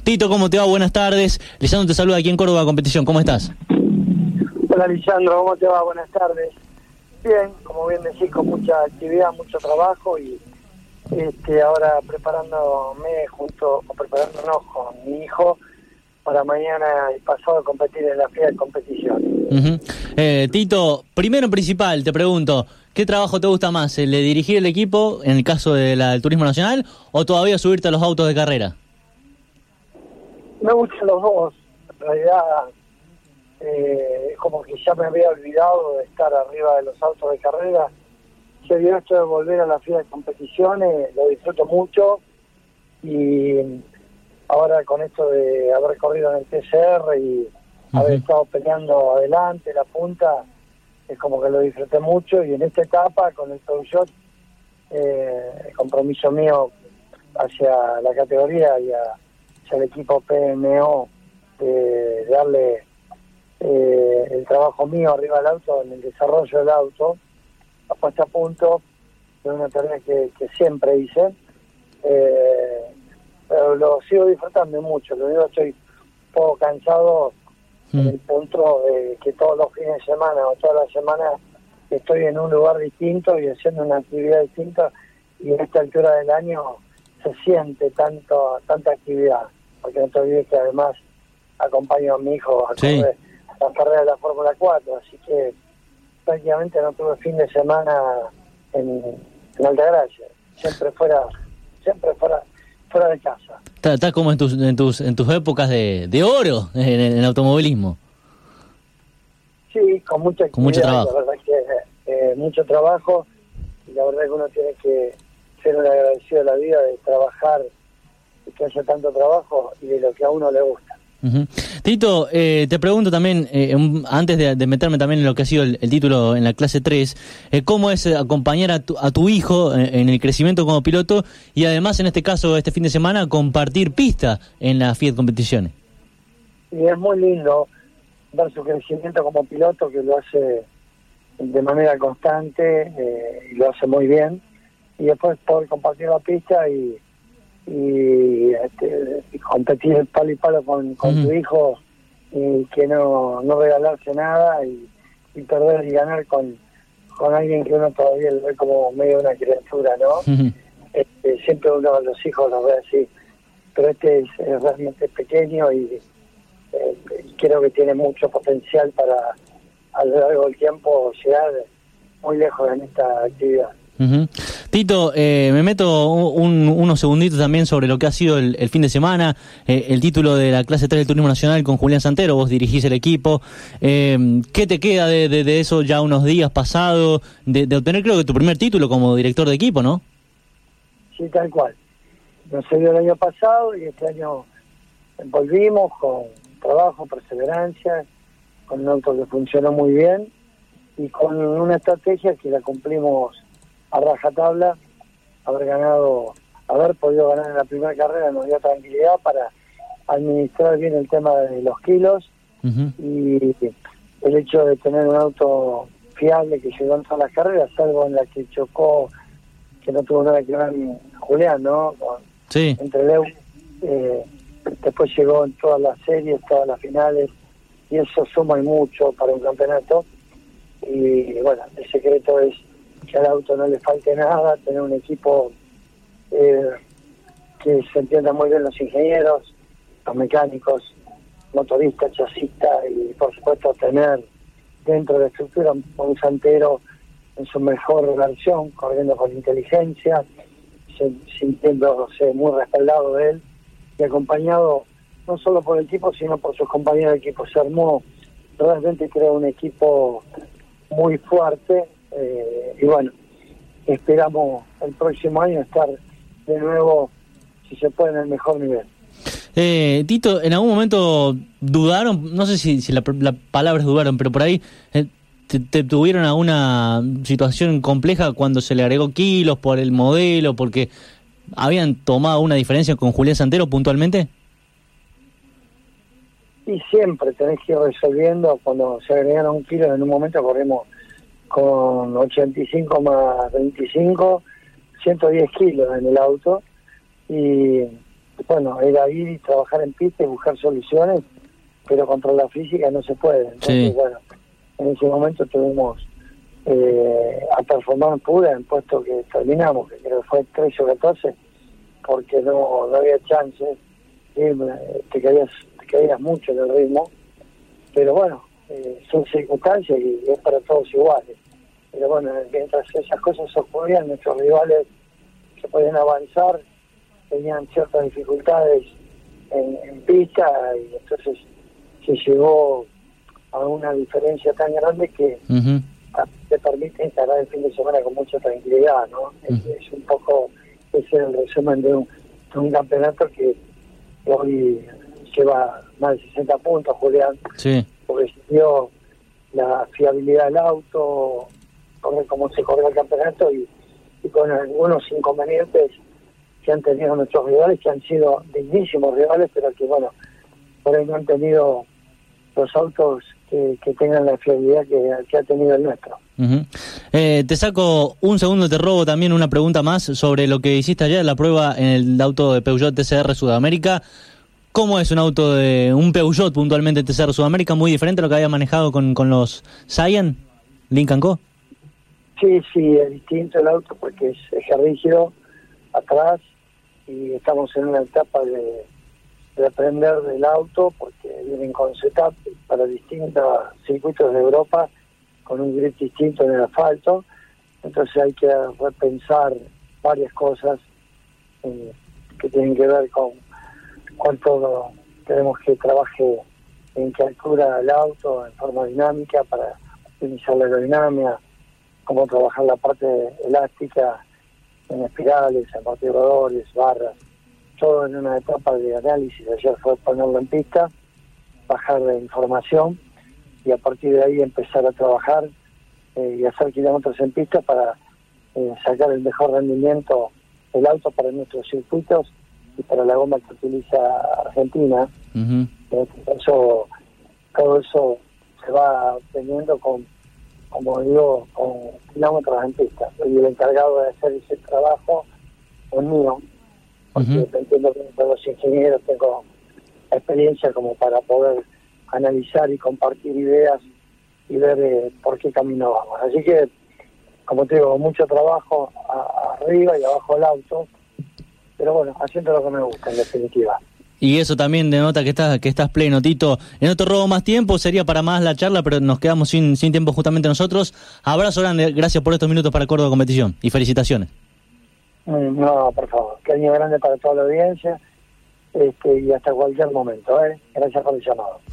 Tito, ¿cómo te va? Buenas tardes. Lisandro te saluda aquí en Córdoba Competición. ¿Cómo estás? Hola Lisandro, ¿cómo te va? Buenas tardes. Bien, como bien decís, con mucha actividad, mucho trabajo y ahora preparándonos con mi hijo para mañana y pasado competir en la FIA de competición. Tito, primero en principal, te pregunto, ¿qué trabajo te gusta más? ¿El de dirigir el equipo, en el caso del Turismo Nacional, o todavía subirte a los autos de carrera? Me gustan los dos. En realidad, es como que ya me había olvidado de estar arriba de los autos de carrera. Se dio esto de volver a la FIA de competiciones, lo disfruto mucho, y ahora con esto de haber corrido en el TCR y haber estado peleando adelante, la punta, es como que lo disfruté mucho. Y en esta etapa, con el Peugeot, el compromiso mío hacia la categoría y hacia el equipo PMO, de darle el trabajo mío arriba del auto, en el desarrollo del auto, a puesta a punto, de una tarea que siempre hice, pero lo sigo disfrutando mucho. Lo único, estoy un poco cansado en el punto de que todos los fines de semana o todas las semanas estoy en un lugar distinto y haciendo una actividad distinta, y en esta altura del año se siente tanta actividad, porque no te olvides que además acompaño a mi hijo a correr la carrera de la Fórmula 4, así que prácticamente no tuve fin de semana en Altagracia, siempre fuera de casa. Estás como en tus épocas de oro en el automovilismo. Sí, con mucha actividad, mucho trabajo. La verdad que mucho trabajo, y la verdad que uno tiene que ser un agradecido de la vida, de trabajar y que haya tanto trabajo y de lo que a uno le gusta. Tito, te pregunto también, antes de meterme también en lo que ha sido el título en la clase 3, ¿cómo es acompañar a tu hijo en el crecimiento como piloto y además en este caso, este fin de semana, compartir pista en la FIA de competiciones? Y es muy lindo ver su crecimiento como piloto, que lo hace de manera constante y lo hace muy bien, y después poder compartir la pista y competir palo y palo con tu hijo, y que no regalarse nada y perder y ganar con alguien que uno todavía lo ve como medio una criatura, ¿no? Siempre uno a los hijos los ve así, pero es realmente pequeño y creo que tiene mucho potencial para a lo largo del tiempo llegar muy lejos en esta actividad. Tito, me meto unos segunditos también sobre lo que ha sido el fin de semana, el título de la clase 3 del Turismo Nacional con Julián Santero. Vos dirigís el equipo. ¿Qué te queda de eso ya unos días pasados, de obtener creo que tu primer título como director de equipo, ¿no? Sí, tal cual. Nos dio el año pasado y este año volvimos con trabajo, perseverancia, con un auto que funcionó muy bien y con una estrategia que la cumplimos a rajatabla. Haber podido ganar en la primera carrera nos dio tranquilidad para administrar bien el tema de los kilos, y el hecho de tener un auto fiable que llegó en todas las carreras, salvo en la que chocó, que no tuvo nada que ver Julián, ¿no? Entre Leu, después llegó en todas las series, todas las finales, y eso suma y mucho para un campeonato. Y bueno, el secreto es que al auto no le falte nada, tener un equipo que se entienda muy bien, los ingenieros, los mecánicos, motoristas, chasistas, y por supuesto tener dentro de la estructura un Santero en su mejor versión, corriendo con inteligencia, sintiéndose muy respaldado de él y acompañado no solo por el equipo sino por sus compañeros de equipo. Se armó, realmente creo, un equipo muy fuerte, y bueno, esperamos el próximo año estar de nuevo, si se puede, en el mejor nivel. Tito, ¿en algún momento dudaron? No sé si la palabra es dudaron, pero por ahí te tuvieron alguna situación compleja cuando se le agregó kilos por el modelo, porque habían tomado una diferencia con Julián Santero puntualmente? Y siempre tenés que ir resolviendo. Cuando se agregaron un kilo, en un momento corrimos con 85 más 25, 110 kilos en el auto, y bueno, era ir y trabajar en pista y buscar soluciones, pero contra la física no se puede. Entonces, Sí. bueno, en ese momento tuvimos a transformar en pura en puesto que terminamos, que creo que fue 13 o 14, porque no había chance, ¿sí? Te caías mucho en el ritmo, pero bueno, son circunstancias y es para todos iguales. Pero bueno, mientras esas cosas ocurrían, nuestros rivales que podían avanzar tenían ciertas dificultades en pista, y entonces se llegó a una diferencia tan grande que Uh-huh. te permite encarar el fin de semana con mucha tranquilidad, ¿no? Es un poco, ese es el resumen de un campeonato que hoy lleva más de 60 puntos, Julián, Sí. porque se dio la fiabilidad del auto, correr como se corrió el campeonato y con algunos inconvenientes que han tenido nuestros rivales, que han sido dignísimos rivales, pero que bueno, por ahí no han tenido los autos que tengan la fiabilidad que ha tenido el nuestro. Uh-huh. Te saco un segundo, te robo también una pregunta más sobre lo que hiciste ayer, la prueba en el auto de Peugeot TCR Sudamérica. ¿Cómo es un auto de un Peugeot puntualmente TCR Sudamérica? Muy diferente a lo que había manejado con los Scion, Lincoln Co. Sí, es distinto el auto porque es eje rígido atrás y estamos en una etapa de aprender del auto porque vienen con setup para distintos circuitos de Europa con un grip distinto en el asfalto, entonces hay que repensar varias cosas que tienen que ver con cuánto queremos que trabaje en qué altura el auto en forma dinámica para optimizar la aerodinámica, cómo trabajar la parte elástica en espirales, amortiguadores, barras, todo en una etapa de análisis. Ayer fue ponerlo en pista, bajar la información y a partir de ahí empezar a trabajar y hacer kilómetros en pista para sacar el mejor rendimiento del auto para nuestros circuitos y para la goma que utiliza Argentina. Uh-huh. Todo eso se va obteniendo con kilómetros en pista. Soy el encargado de hacer ese trabajo es mío, porque Uh-huh. entiendo que con los ingenieros tengo experiencia como para poder analizar y compartir ideas y ver por qué camino vamos. Así que, como te digo, mucho trabajo arriba y abajo del auto, pero bueno, haciendo lo que me gusta, en definitiva. Y eso también denota que estás pleno, Tito. No te robo más tiempo, sería para más la charla, pero nos quedamos sin tiempo justamente nosotros. Abrazo grande, gracias por estos minutos para Córdoba Competición y felicitaciones. No, por favor, cariño grande para toda la audiencia y hasta cualquier momento. Gracias por el llamado.